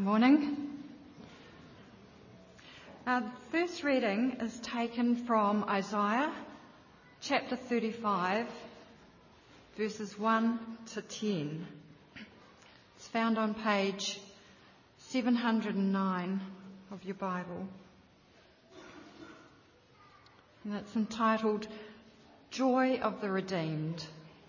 Morning. The first reading is taken from Isaiah chapter 35, verses 1 to 10. It's found on page 709 of your Bible. And it's entitled, Joy of the Redeemed.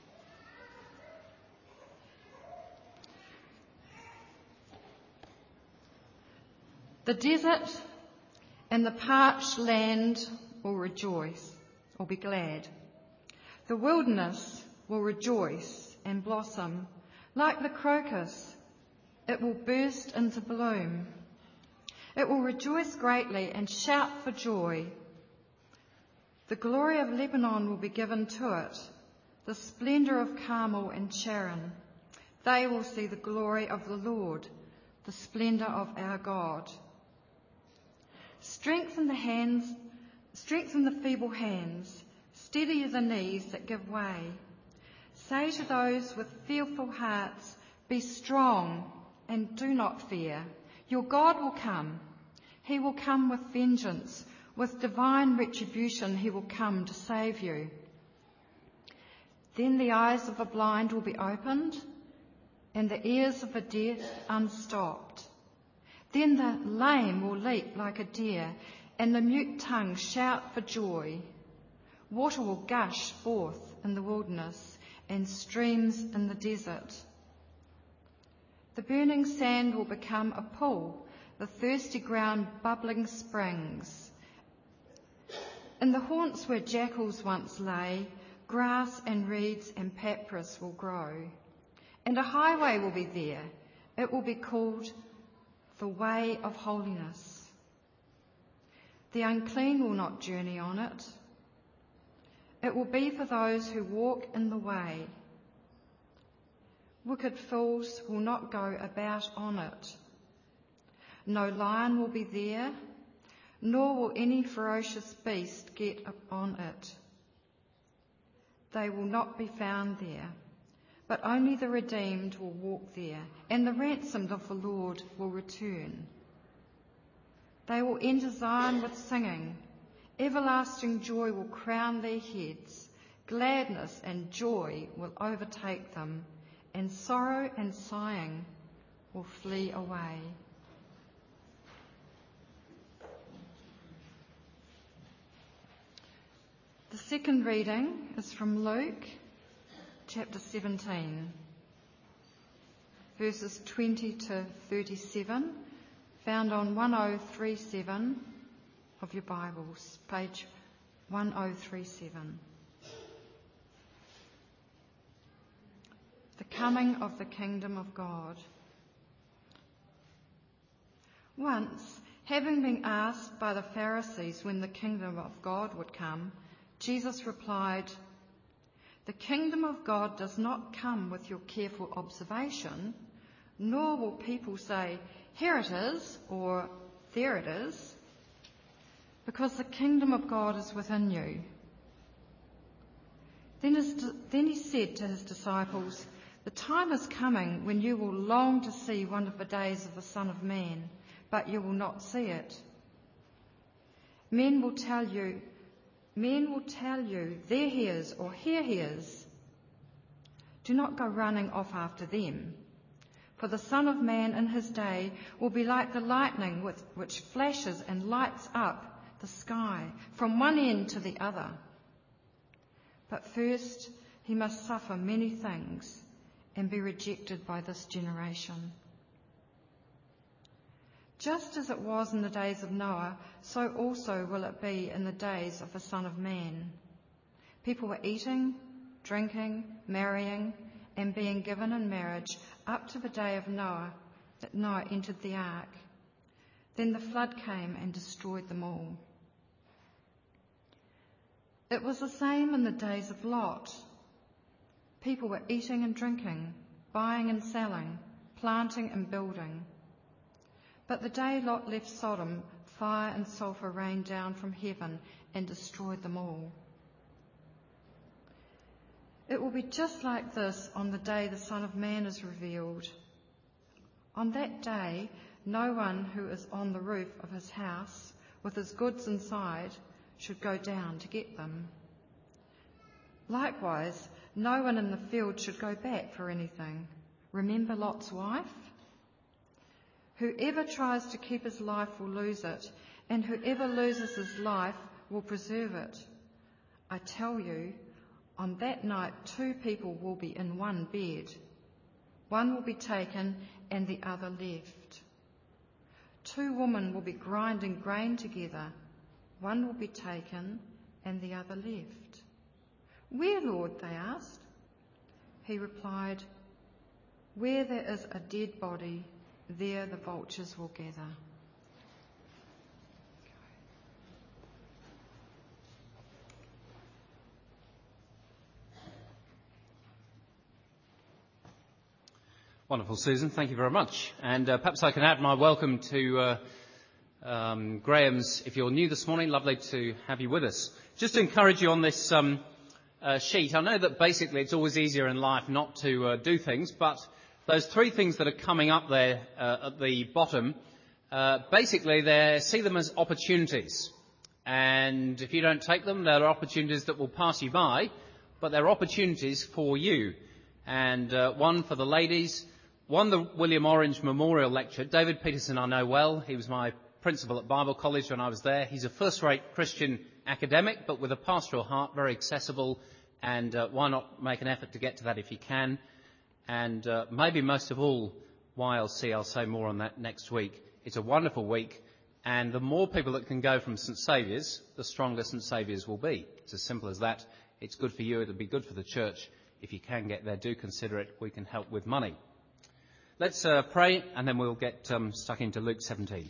The desert and the parched land will rejoice, or be glad. The wilderness will rejoice and blossom. Like the crocus, it will burst into bloom. It will rejoice greatly and shout for joy. The glory of Lebanon will be given to it, the splendour of Carmel and Sharon. They will see the glory of the Lord, the splendour of our God. Strengthen the feeble hands, steady the knees that give way. Say to those with fearful hearts, be strong and do not fear. Your God will come. He will come with vengeance. With divine retribution, he will come to save you. Then the eyes of the blind will be opened and the ears of the deaf unstopped. Then the lame will leap like a deer, and the mute tongue shout for joy. Water will gush forth in the wilderness, and streams in the desert. The burning sand will become a pool, the thirsty ground bubbling springs. In the haunts where jackals once lay, grass and reeds and papyrus will grow. And a highway will be there. It will be called the way of holiness. The unclean will not journey on it. It will be for those who walk in the way. Wicked fools will not go about on it. No lion will be there, nor will any ferocious beast get on it. They will not be found there. But only the redeemed will walk there, and the ransomed of the Lord will return. They will enter Zion with singing. Everlasting joy will crown their heads. Gladness and joy will overtake them, and sorrow and sighing will flee away. The second reading is from Luke chapter 17, verses 20 to 37, found on 1037 of your Bibles, page 1037. The coming of the kingdom of God. Once, having been asked by the Pharisees when the kingdom of God would come, Jesus replied, "The kingdom of God does not come with your careful observation, nor will people say, 'Here it is,' or 'There it is,' because the kingdom of God is within you." Then he said to his disciples, "The time is coming when you will long to see one of the days of the Son of Man, but you will not see it. Men will tell you, 'There he is,' or 'Here he is.' Do not go running off after them. For the Son of Man in his day will be like the lightning which flashes and lights up the sky from one end to the other. But first he must suffer many things and be rejected by this generation. Just as it was in the days of Noah, so also will it be in the days of the Son of Man. People were eating, drinking, marrying, and being given in marriage up to the day of Noah, that Noah entered the ark. Then the flood came and destroyed them all. It was the same in the days of Lot. People were eating and drinking, buying and selling, planting and building. But the day Lot left Sodom, fire and sulphur rained down from heaven and destroyed them all. It will be just like this on the day the Son of Man is revealed. On that day, no one who is on the roof of his house with his goods inside should go down to get them. Likewise, no one in the field should go back for anything. Remember Lot's wife? Whoever tries to keep his life will lose it, and whoever loses his life will preserve it. I tell you, on that night 2 people will be in one bed. One will be taken and the other left. 2 women will be grinding grain together. One will be taken and the other left. Where, Lord? They asked. He replied, Where there is a dead body, there the vultures will gather. Wonderful, Susan. Thank you very much. And perhaps I can add my welcome to Graham's. If you're new this morning, lovely to have you with us. Just to encourage you on this sheet, I know that basically it's always easier in life not to do things, but those 3 things that are coming up there at the bottom, basically see them as opportunities. And if you don't take them, they're opportunities that will pass you by, but they're opportunities for you. And one for the ladies, one the William Orange Memorial Lecture. David Peterson I know well. He was my principal at Bible College when I was there. He's a first-rate Christian academic, but with a pastoral heart, very accessible. And why not make an effort to get to that if you can? And maybe most of all, YLC, I'll say more on that next week. It's a wonderful week. And the more people that can go from St Saviour's, the stronger St Saviour's will be. It's as simple as that. It's good for you. It'll be good for the church. If you can get there, do consider it. We can help with money. Let's pray, and then we'll get stuck into Luke 17.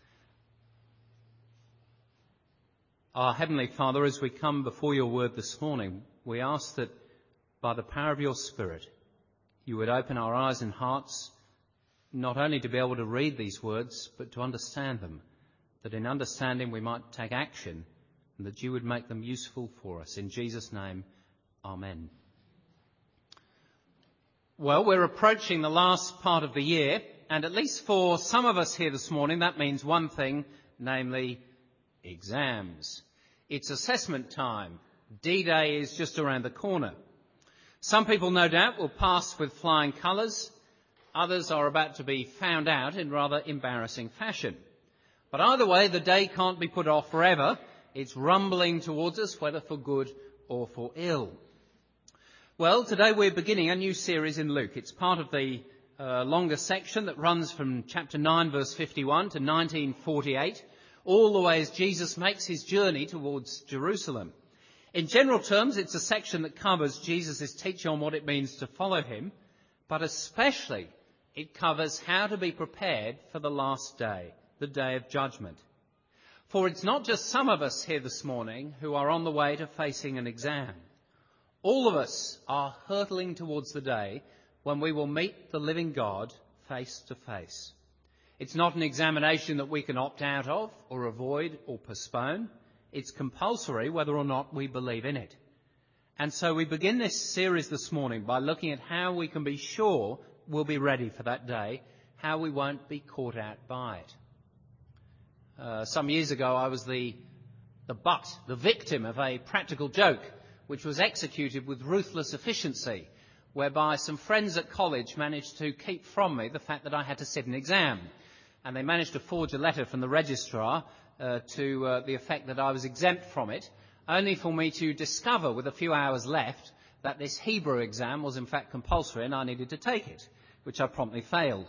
Our Heavenly Father, as we come before your word this morning, we ask that by the power of your Spirit, you would open our eyes and hearts, not only to be able to read these words, but to understand them, that in understanding we might take action, and that you would make them useful for us. In Jesus' name, amen. Well, we're approaching the last part of the year, and at least for some of us here this morning, that means one thing, namely exams. It's assessment time. D-Day is just around the corner. Some people, no doubt, will pass with flying colours. Others are about to be found out in rather embarrassing fashion. But either way, the day can't be put off forever. It's rumbling towards us, whether for good or for ill. Well, today we're beginning a new series in Luke. It's part of the longer section that runs from chapter 9, verse 51 to 19:48, all the way as Jesus makes his journey towards Jerusalem. In general terms, it's a section that covers Jesus' teaching on what it means to follow him, but especially it covers how to be prepared for the last day, the day of judgment. For it's not just some of us here this morning who are on the way to facing an exam. All of us are hurtling towards the day when we will meet the living God face to face. It's not an examination that we can opt out of or avoid or postpone. It's compulsory whether or not we believe in it. And so we begin this series this morning by looking at how we can be sure we'll be ready for that day, how we won't be caught out by it. Some years ago I was the victim of a practical joke which was executed with ruthless efficiency, whereby some friends at college managed to keep from me the fact that I had to sit an exam. And they managed to forge a letter from the registrar to the effect that I was exempt from it, only for me to discover with a few hours left that this Hebrew exam was in fact compulsory and I needed to take it, which I promptly failed.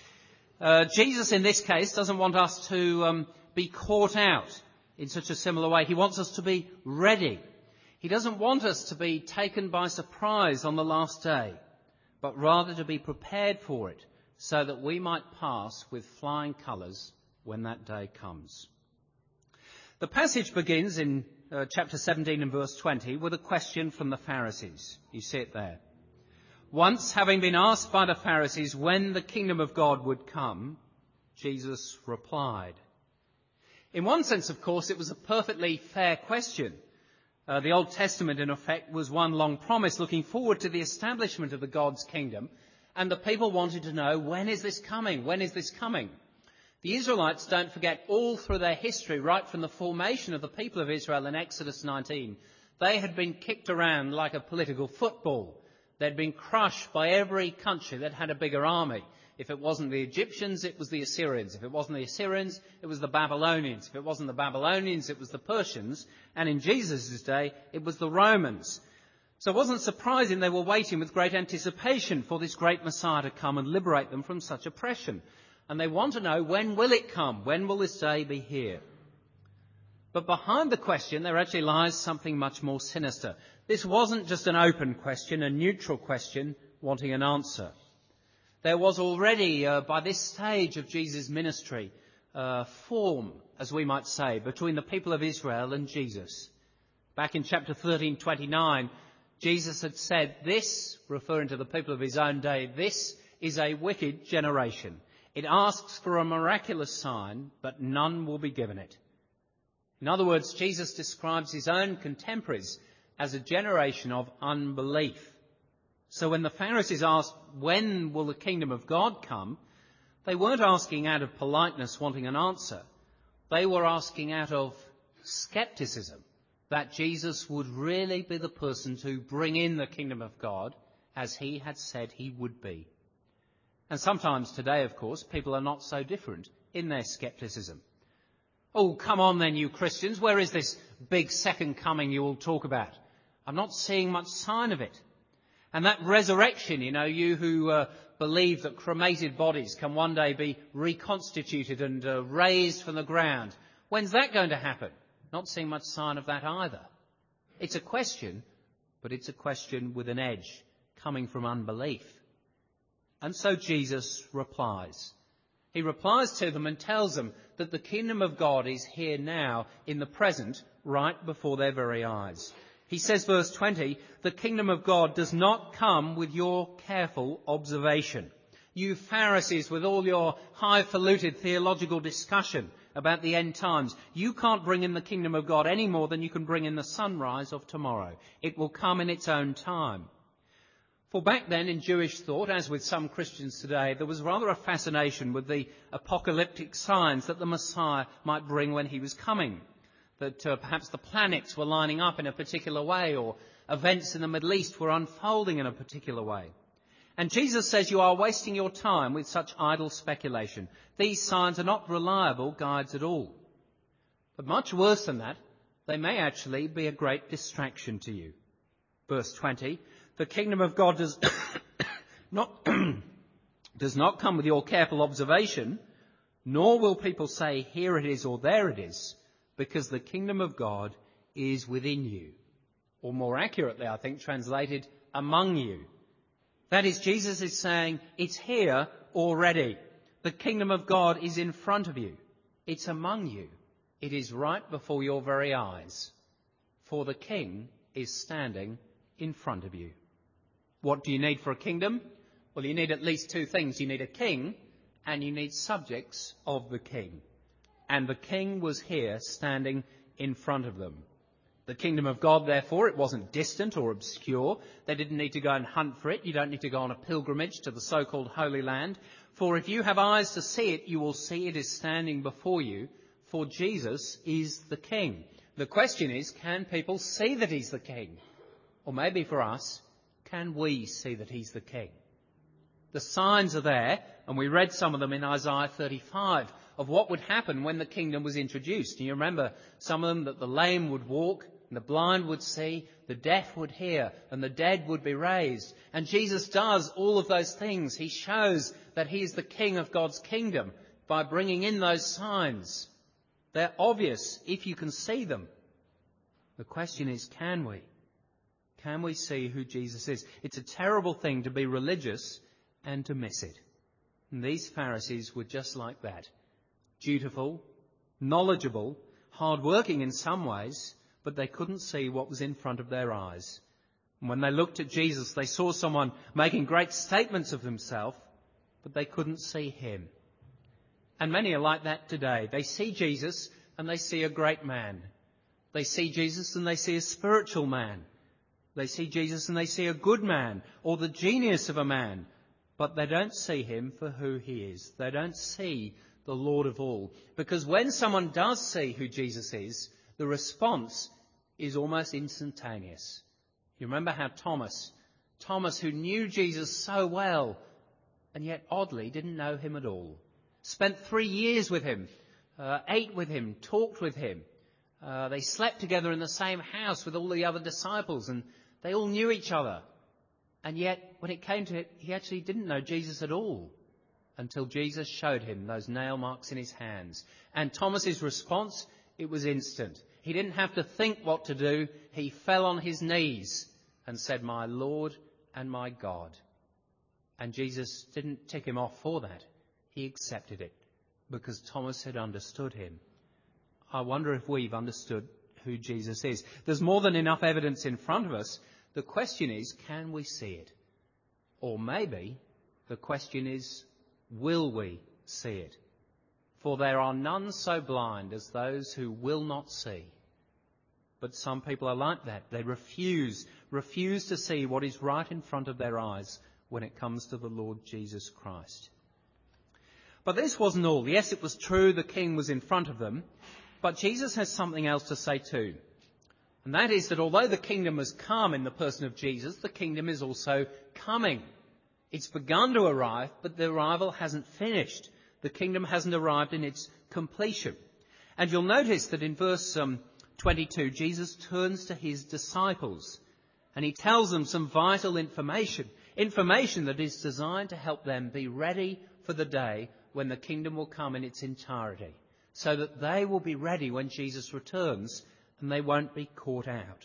Jesus in this case doesn't want us to be caught out in such a similar way. He wants us to be ready. He doesn't want us to be taken by surprise on the last day, but rather to be prepared for it so that we might pass with flying colours when that day comes. The passage begins in chapter 17 and verse 20 with a question from the Pharisees. You see it there. Once, having been asked by the Pharisees when the kingdom of God would come, Jesus replied. In one sense, of course, it was a perfectly fair question. The Old Testament, in effect, was one long promise looking forward to the establishment of the God's kingdom, and the people wanted to know, when is this coming? When is this coming? The Israelites, don't forget, all through their history, right from the formation of the people of Israel in Exodus 19, they had been kicked around like a political football. They'd been crushed by every country that had a bigger army. If it wasn't the Egyptians, it was the Assyrians. If it wasn't the Assyrians, it was the Babylonians. If it wasn't the Babylonians, it was the Persians. And in Jesus' day, it was the Romans. So it wasn't surprising they were waiting with great anticipation for this great Messiah to come and liberate them from such oppression. And they want to know, when will it come? When will this day be here? But behind the question, there actually lies something much more sinister. This wasn't just an open question, a neutral question wanting an answer. There was already, by this stage of Jesus' ministry, form, as we might say, between the people of Israel and Jesus. Back in chapter 13:29, Jesus had said, this, referring to the people of his own day, this is a wicked generation. It asks for a miraculous sign, but none will be given it. In other words, Jesus describes his own contemporaries as a generation of unbelief. So when the Pharisees asked, when will the kingdom of God come? They weren't asking out of politeness, wanting an answer. They were asking out of scepticism, that Jesus would really be the person to bring in the kingdom of God as he had said he would be. And sometimes today, of course, people are not so different in their scepticism. Oh, come on then, you Christians, where is this big second coming you all talk about? I'm not seeing much sign of it. And that resurrection, you who believe that cremated bodies can one day be reconstituted and raised from the ground, when's that going to happen? Not seeing much sign of that either. It's a question, but it's a question with an edge, coming from unbelief. And so Jesus replies. He replies to them and tells them that the kingdom of God is here now, in the present, right before their very eyes. He says, verse 20, the kingdom of God does not come with your careful observation. You Pharisees, with all your highfalutin theological discussion about the end times, you can't bring in the kingdom of God any more than you can bring in the sunrise of tomorrow. It will come in its own time. For back then in Jewish thought, as with some Christians today, there was rather a fascination with the apocalyptic signs that the Messiah might bring when he was coming. That perhaps the planets were lining up in a particular way, or events in the Middle East were unfolding in a particular way. And Jesus says you are wasting your time with such idle speculation. These signs are not reliable guides at all. But much worse than that, they may actually be a great distraction to you. Verse 20, the kingdom of God does not come with your careful observation, nor will people say, here it is or there it is, because the kingdom of God is within you. Or more accurately, I think, translated, among you. That is, Jesus is saying, it's here already. The kingdom of God is in front of you. It's among you. It is right before your very eyes. For the king is standing in front of you. What do you need for a kingdom? Well, you need at least two things. You need a king and you need subjects of the king. And the king was here standing in front of them. The kingdom of God, therefore, it wasn't distant or obscure. They didn't need to go and hunt for it. You don't need to go on a pilgrimage to the so-called Holy Land. For if you have eyes to see it, you will see it is standing before you. For Jesus is the king. The question is, can people see that he's the king? Or maybe for us, can we see that he's the king? The signs are there, and we read some of them in Isaiah 35, of what would happen when the kingdom was introduced. And you remember some of them, that the lame would walk, and the blind would see, the deaf would hear, and the dead would be raised. And Jesus does all of those things. He shows that he is the king of God's kingdom by bringing in those signs. They're obvious if you can see them. The question is, can we? Can we see who Jesus is? It's a terrible thing to be religious and to miss it. And these Pharisees were just like that. Dutiful, knowledgeable, hard-working in some ways, but they couldn't see what was in front of their eyes. And when they looked at Jesus, they saw someone making great statements of himself, but they couldn't see him. And many are like that today. They see Jesus and they see a great man. They see Jesus and they see a spiritual man. They see Jesus and they see a good man or the genius of a man, but they don't see him for who he is. They don't see the Lord of all. Because when someone does see who Jesus is, the response is almost instantaneous. You remember how Thomas who knew Jesus so well, and yet oddly didn't know him at all, spent 3 years with him, ate with him, talked with him. They slept together in the same house with all the other disciples, and they all knew each other. And yet, when it came to it, he actually didn't know Jesus at all until Jesus showed him those nail marks in his hands. And Thomas's response, it was instant. He didn't have to think what to do. He fell on his knees and said, "My Lord and my God." And Jesus didn't tick him off for that. He accepted it because Thomas had understood him. I wonder if we've understood who Jesus is. There's more than enough evidence in front of us. The question is, can we see it? Or maybe the question is, will we see it? For there are none so blind as those who will not see. But some people are like that. They refuse to see what is right in front of their eyes when it comes to the Lord Jesus Christ. But this wasn't all. Yes, it was true the king was in front of them, but Jesus has something else to say too. And that is that although the kingdom has come in the person of Jesus, the kingdom is also coming. It's begun to arrive, but the arrival hasn't finished. The kingdom hasn't arrived in its completion. And you'll notice that in verse 22, Jesus turns to his disciples and he tells them some vital information that is designed to help them be ready for the day when the kingdom will come in its entirety, so that they will be ready when Jesus returns and they won't be caught out.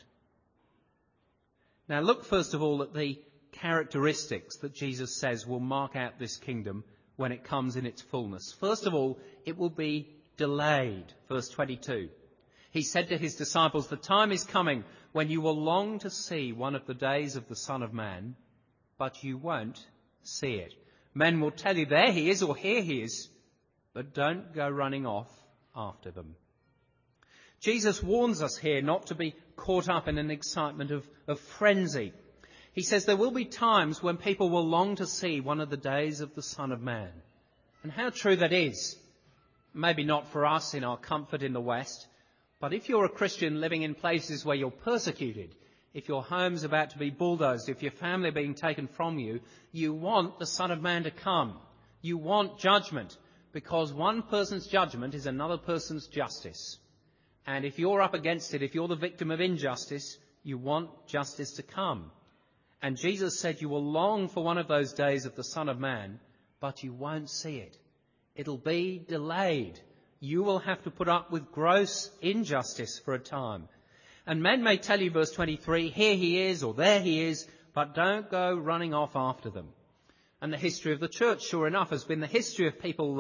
Now look first of all at the characteristics that Jesus says will mark out this kingdom when it comes in its fullness. First of all, it will be delayed. Verse 22. He said to his disciples, "The time is coming when you will long to see one of the days of the Son of Man, but you won't see it. Men will tell you, 'There he is,' or 'Here he is,' but don't go running off after them." Jesus warns us here not to be caught up in an excitement of frenzy. He says there will be times when people will long to see one of the days of the Son of Man. And how true that is. Maybe not for us in our comfort in the West, but if you're a Christian living in places where you're persecuted, if your home's about to be bulldozed, if your family are being taken from you, you want the Son of Man to come. You want judgment, because one person's judgment is another person's justice. And if you're up against it, if you're the victim of injustice, you want justice to come. And Jesus said you will long for one of those days of the Son of Man, but you won't see it. It'll be delayed. You will have to put up with gross injustice for a time. And men may tell you, verse 23, 'Here he is,' or 'There he is,' but don't go running off after them." And the history of the church, sure enough, has been the history of people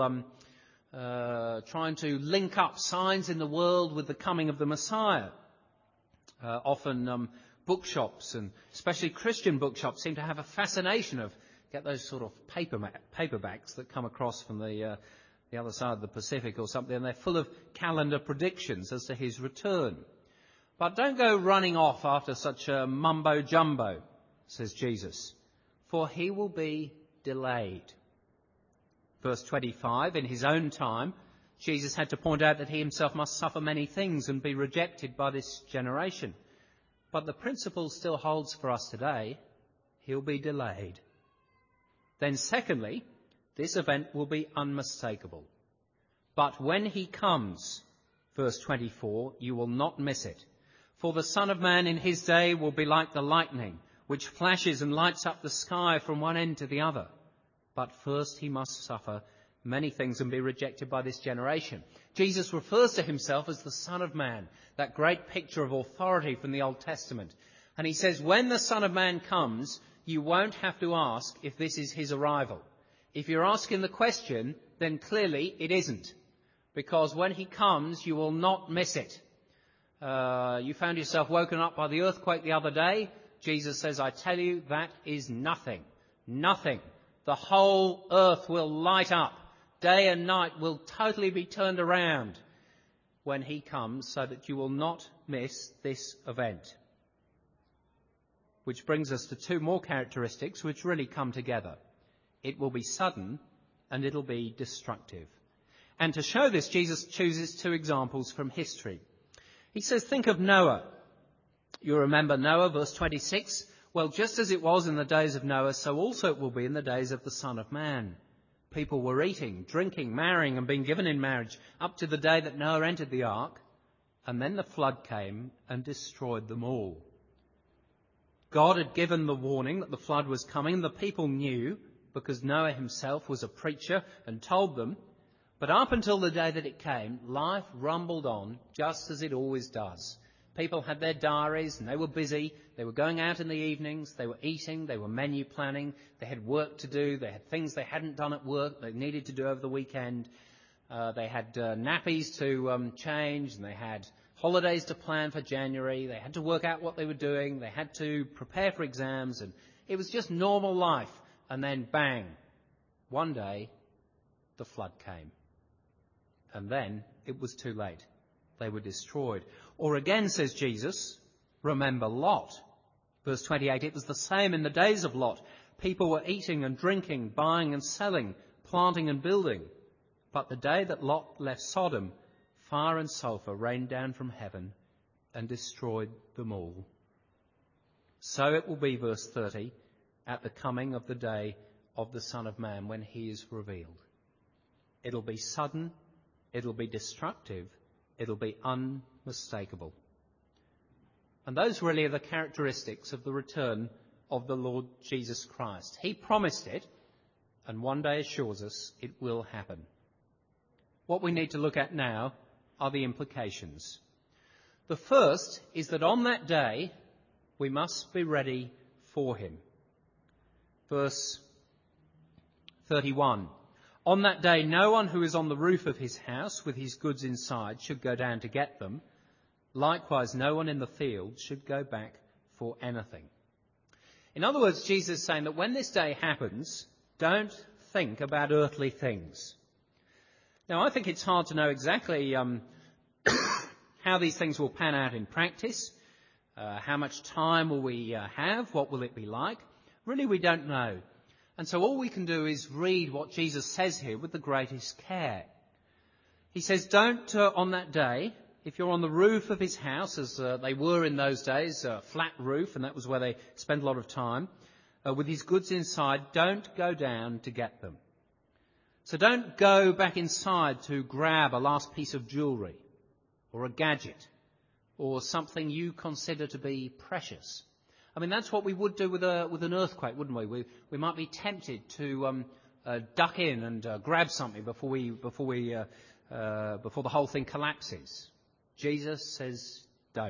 trying to link up signs in the world with the coming of the Messiah. Often bookshops, and especially Christian bookshops, seem to have a fascination of get those sort of paperbacks that come across from the other side of the Pacific or something, and they're full of calendar predictions as to his return. But don't go running off after such a mumbo-jumbo, says Jesus, for he will be delayed. Verse 25, in his own time, Jesus had to point out that he himself must suffer many things and be rejected by this generation. But the principle still holds for us today. He'll be delayed. Then secondly, this event will be unmistakable. But when he comes, verse 24, you will not miss it. For the Son of Man in his day will be like the lightning, which flashes and lights up the sky from one end to the other. But first he must suffer many things and be rejected by this generation. Jesus refers to himself as the Son of Man, that great picture of authority from the Old Testament. And he says, when the Son of Man comes, you won't have to ask if this is his arrival. If you're asking the question, then clearly it isn't. Because when he comes, you will not miss it. You found yourself woken up by the earthquake the other day. Jesus says, I tell you, that is nothing. Nothing. The whole earth will light up. Day and night will totally be turned around when he comes, so that you will not miss this event. Which brings us to two more characteristics which really come together. It will be sudden and it'll be destructive. And to show this, Jesus chooses two examples from history. He says, think of Noah. You remember Noah, verse 26. Well, just as it was in the days of Noah, so also it will be in the days of the Son of Man. People were eating, drinking, marrying and being given in marriage up to the day that Noah entered the ark, and then the flood came and destroyed them all. God had given the warning that the flood was coming. The people knew because Noah himself was a preacher and told them. But up until the day that it came, life rumbled on just as it always does. People had their diaries and they were busy. They were going out in the evenings. They were eating. They were menu planning. They had work to do. They had things they hadn't done at work they needed to do over the weekend. They had nappies to change, and they had holidays to plan for January. They had to work out what they were doing. They had to prepare for exams, and it was just normal life. And then bang, one day the flood came. And then it was too late. They were destroyed. Or again, says Jesus, remember Lot. Verse 28, it was the same in the days of Lot. People were eating and drinking, buying and selling, planting and building. But the day that Lot left Sodom, fire and sulphur rained down from heaven and destroyed them all. So it will be, verse 30, at the coming of the day of the Son of Man when he is revealed. It'll be sudden, it'll be destructive, it'll be unmistakable. And those really are the characteristics of the return of the Lord Jesus Christ. He promised it, and one day assures us it will happen. What we need to look at now are the implications. The first is that on that day we must be ready for him. Verse 31. On that day, no one who is on the roof of his house with his goods inside should go down to get them. Likewise, no one in the field should go back for anything. In other words, Jesus is saying that when this day happens, don't think about earthly things. Now, I think it's hard to know exactly how these things will pan out in practice. How much time will we have? What will it be like? Really, we don't know. And so all we can do is read what Jesus says here with the greatest care. He says, don't on that day, if you're on the roof of his house, as they were in those days, a flat roof, and that was where they spent a lot of time, with his goods inside, don't go down to get them. So don't go back inside to grab a last piece of jewellery or a gadget or something you consider to be precious. I mean, that's what we would do with an earthquake, wouldn't we? We might be tempted to duck in and grab something before the whole thing collapses. Jesus says,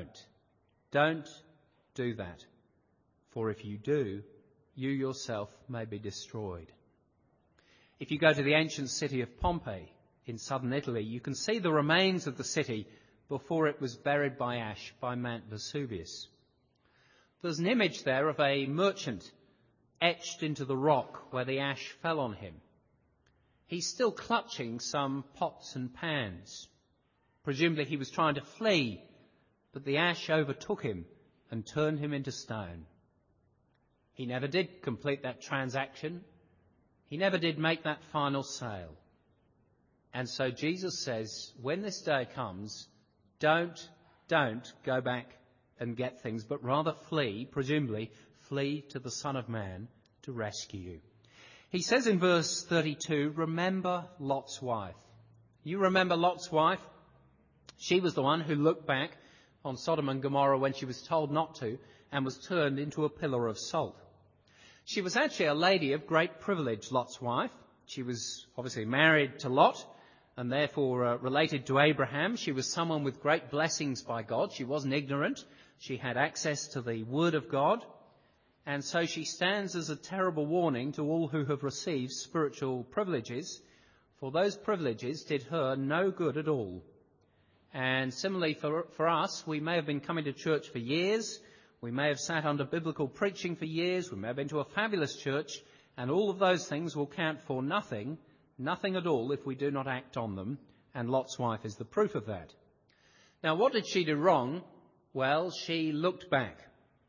don't do that, for if you do, you yourself may be destroyed. If you go to the ancient city of Pompeii in southern Italy, you can see the remains of the city before it was buried by ash by Mount Vesuvius. There's an image there of a merchant etched into the rock where the ash fell on him. He's still clutching some pots and pans. Presumably he was trying to flee, but the ash overtook him and turned him into stone. He never did complete that transaction. He never did make that final sale. And so Jesus says, when this day comes, don't go back and get things, but rather presumably flee to the Son of Man to rescue you. He says in verse 32, remember Lot's wife. You remember Lot's wife? She was the one who looked back on Sodom and Gomorrah when she was told not to and was turned into a pillar of salt. She was actually a lady of great privilege, Lot's wife. She was obviously married to Lot and therefore related to Abraham. She was someone with great blessings by God. She wasn't ignorant. She had access to the Word of God. And so she stands as a terrible warning to all who have received spiritual privileges, for those privileges did her no good at all. And similarly for us, we may have been coming to church for years. We may have sat under biblical preaching for years. We may have been to a fabulous church. And all of those things will count for nothing at all if we do not act on them. And Lot's wife is the proof of that. Now, what did she do wrong? Well, she looked back.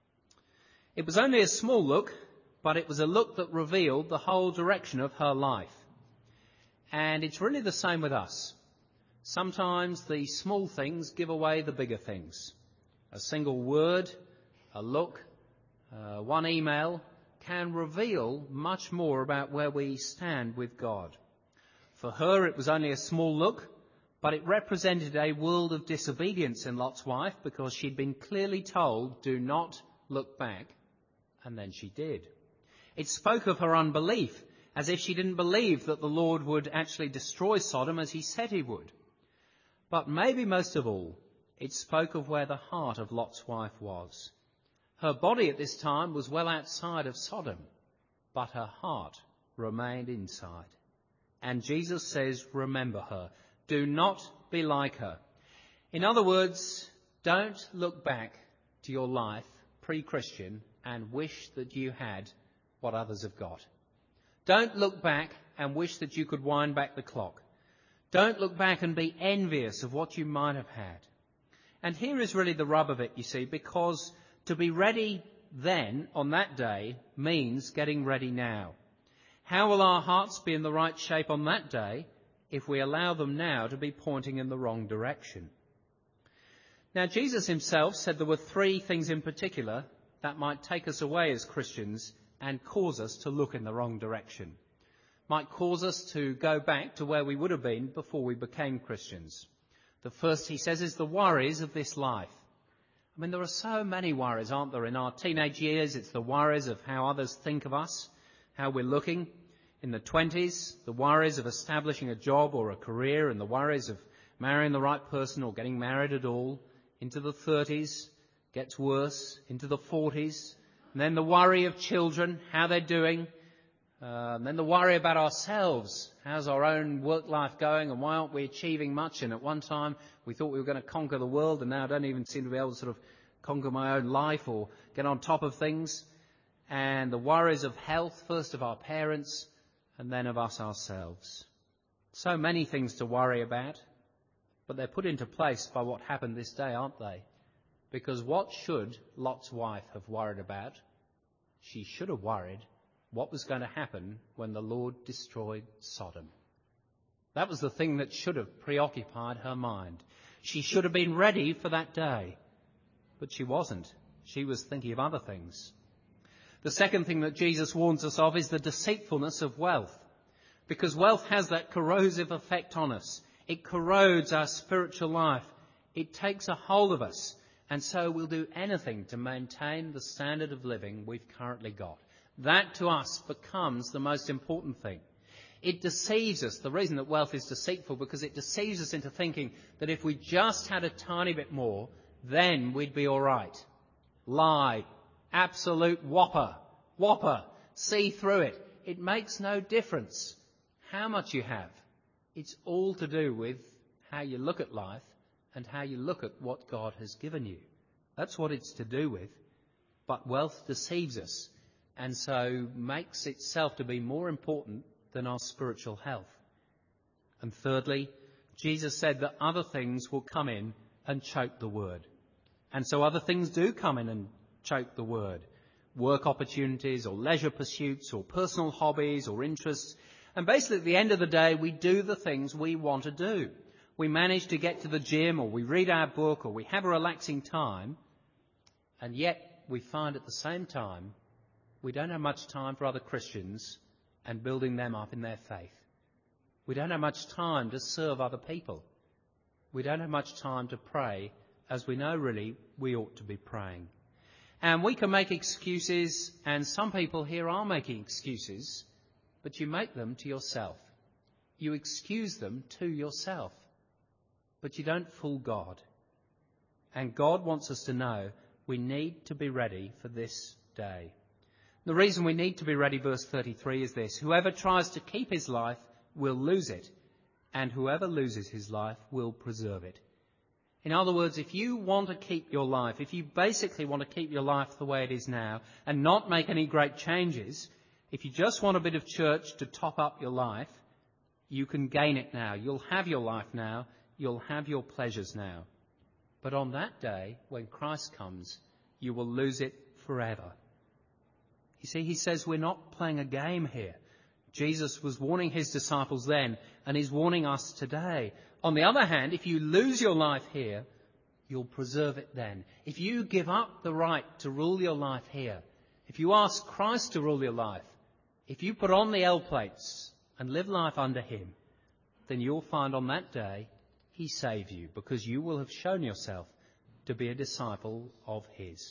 It was only a small look, but it was a look that revealed the whole direction of her life. And it's really the same with us. Sometimes the small things give away the bigger things. A single word, a look, one email can reveal much more about where we stand with God. For her, it was only a small look, but it represented a world of disobedience in Lot's wife because she'd been clearly told, do not look back, and then she did. It spoke of her unbelief, as if she didn't believe that the Lord would actually destroy Sodom as he said he would. But maybe most of all, it spoke of where the heart of Lot's wife was. Her body at this time was well outside of Sodom, but her heart remained inside. And Jesus says, remember her. Do not be like her. In other words, don't look back to your life pre-Christian and wish that you had what others have got. Don't look back and wish that you could wind back the clock. Don't look back and be envious of what you might have had. And here is really the rub of it, you see, because to be ready then, on that day, means getting ready now. How will our hearts be in the right shape on that day if we allow them now to be pointing in the wrong direction? Now, Jesus himself said there were three things in particular that might take us away as Christians and cause us to look in the wrong direction. Might cause us to go back to where we would have been before we became Christians. The first, he says, is the worries of this life. I mean, there are so many worries, aren't there? In our teenage years, it's the worries of how others think of us, how we're looking. In the 20s, the worries of establishing a job or a career and the worries of marrying the right person or getting married at all. Into the 30s, gets worse. Into the 40s, and then the worry of children, how they're doing. And then the worry about ourselves. How's our own work life going and why aren't we achieving much? And at one time we thought we were going to conquer the world and now I don't even seem to be able to sort of conquer my own life or get on top of things. And the worries of health, first of our parents and then of us ourselves. So many things to worry about, but they're put into place by what happened this day, aren't they? Because what should Lot's wife have worried about? She should have worried what was going to happen when the Lord destroyed Sodom. That was the thing that should have preoccupied her mind. She should have been ready for that day. But she wasn't. She was thinking of other things. The second thing that Jesus warns us of is the deceitfulness of wealth. Because wealth has that corrosive effect on us. It corrodes our spiritual life. It takes a hold of us. And so we'll do anything to maintain the standard of living we've currently got. That to us becomes the most important thing. It deceives us. The reason that wealth is deceitful, because it deceives us into thinking that if we just had a tiny bit more, then we'd be all right. Lie. Absolute whopper. See through it. It makes no difference how much you have. It's all to do with how you look at life and how you look at what God has given you. That's what it's to do with. But wealth deceives us and so makes itself to be more important than our spiritual health. And thirdly, Jesus said that other things will come in and choke the word. And so other things do come in and choke the word. Work opportunities or leisure pursuits or personal hobbies or interests. And basically at the end of the day, we do the things we want to do. We manage to get to the gym or we read our book or we have a relaxing time. And yet we find at the same time we don't have much time for other Christians and building them up in their faith. We don't have much time to serve other people. We don't have much time to pray as we know really we ought to be praying. And we can make excuses, and some people here are making excuses, but you make them to yourself. You excuse them to yourself, but you don't fool God. And God wants us to know we need to be ready for this day. The reason we need to be ready, verse 33, is this: whoever tries to keep his life will lose it, and whoever loses his life will preserve it. In other words, if you want to keep your life, if you basically want to keep your life the way it is now and not make any great changes, if you just want a bit of church to top up your life, you can gain it now. You'll have your life now. You'll have your pleasures now. But on that day, when Christ comes, you will lose it forever. You see, he says we're not playing a game here. Jesus was warning his disciples then, and he's warning us today. On the other hand, if you lose your life here, you'll preserve it then. If you give up the right to rule your life here, if you ask Christ to rule your life, if you put on the L plates and live life under him, then you'll find on that day he saves you, because you will have shown yourself to be a disciple of his.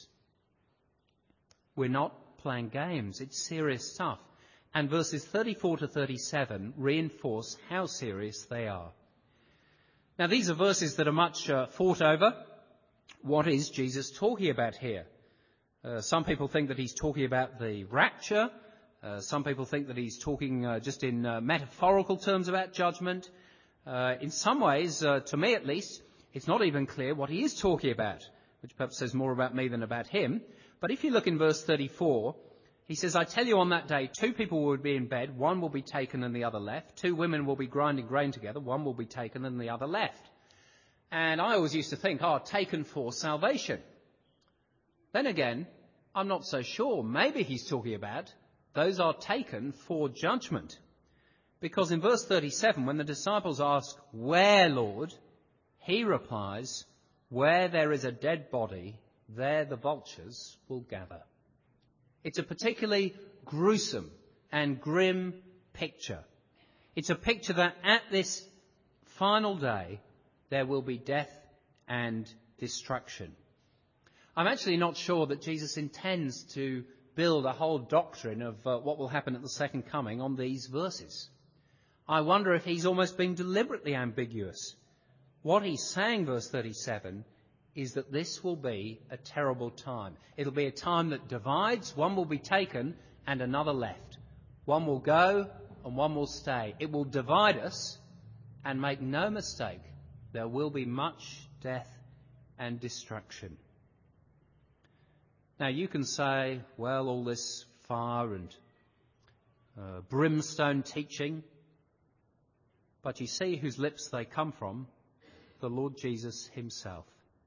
We're not playing games. It's serious stuff. And verses 34 to 37 reinforce how serious they are. Now, these are verses that are much fought over. What is Jesus talking about here? Some people think that he's talking about the rapture. Some people think that he's talking just in metaphorical terms about judgment. In some ways, to me at least, it's not even clear what he is talking about, which perhaps says more about me than about him. But if you look in verse 34, he says, I tell you on that day, 2 people will be in bed, one will be taken and the other left. 2 women will be grinding grain together, one will be taken and the other left. And I always used to think, taken for salvation. Then again, I'm not so sure. Maybe he's talking about those are taken for judgment. Because in verse 37, when the disciples ask, where, Lord? He replies, where there is a dead body, there the vultures will gather. It's a particularly gruesome and grim picture. It's a picture that at this final day, there will be death and destruction. I'm actually not sure that Jesus intends to build a whole doctrine of what will happen at the second coming on these verses. I wonder if he's almost being deliberately ambiguous. What he's saying, verse 37, is that this will be a terrible time. It'll be a time that divides. One will be taken and another left. One will go and one will stay. It will divide us, and make no mistake, there will be much death and destruction. Now you can say, well, all this fire and brimstone teaching, but you see whose lips they come from, the Lord Jesus himself.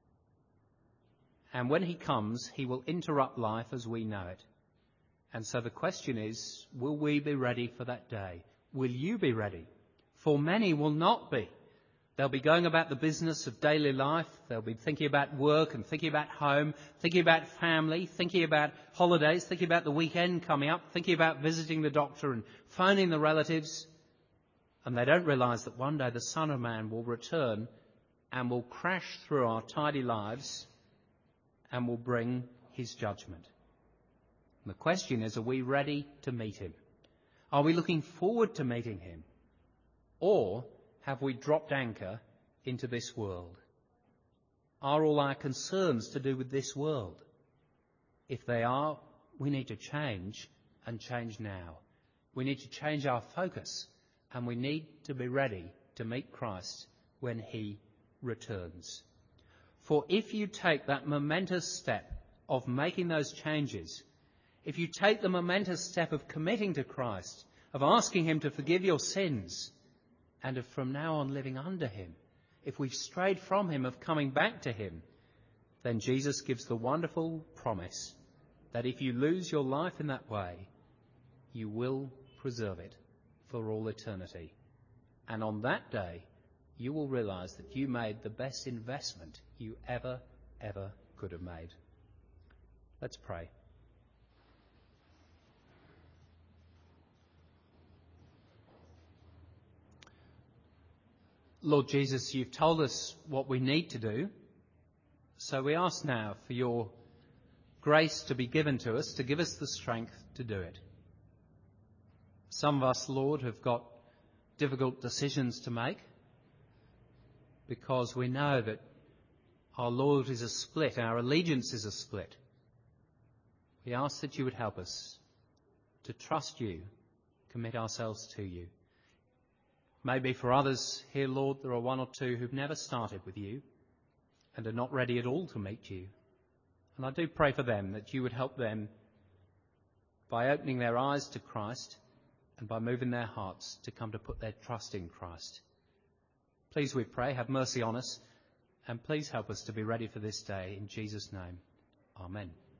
And when he comes, he will interrupt life as we know it. And so the question is, will we be ready for that day? Will you be ready? For many will not be. They'll be going about the business of daily life. They'll be thinking about work and thinking about home, thinking about family, thinking about holidays, thinking about the weekend coming up, thinking about visiting the doctor and phoning the relatives. And they don't realise that one day the Son of Man will return and will crash through our tidy lives and will bring his judgment. And the question is, are we ready to meet him? Are we looking forward to meeting him? Or have we dropped anchor into this world? Are all our concerns to do with this world? If they are, we need to change, and change now. We need to change our focus, and we need to be ready to meet Christ when he returns. For if you take that momentous step of making those changes, if you take the momentous step of committing to Christ, of asking him to forgive your sins, and of from now on living under him, if we've strayed from him, of coming back to him, then Jesus gives the wonderful promise that if you lose your life in that way, you will preserve it for all eternity. And on that day, you will realise that you made the best investment you ever could have made. Let's pray. Lord Jesus, you've told us what we need to do, so we ask now for your grace to be given to us, to give us the strength to do it. Some of us, Lord, have got difficult decisions to make because we know that our loyalty is a split, our allegiance is a split. We ask that you would help us to trust you, commit ourselves to you. Maybe for others here, Lord, there are 1 or 2 who've never started with you and are not ready at all to meet you. And I do pray for them that you would help them by opening their eyes to Christ and by moving their hearts to come to put their trust in Christ. Please, we pray, have mercy on us, and please help us to be ready for this day. In Jesus' name, amen.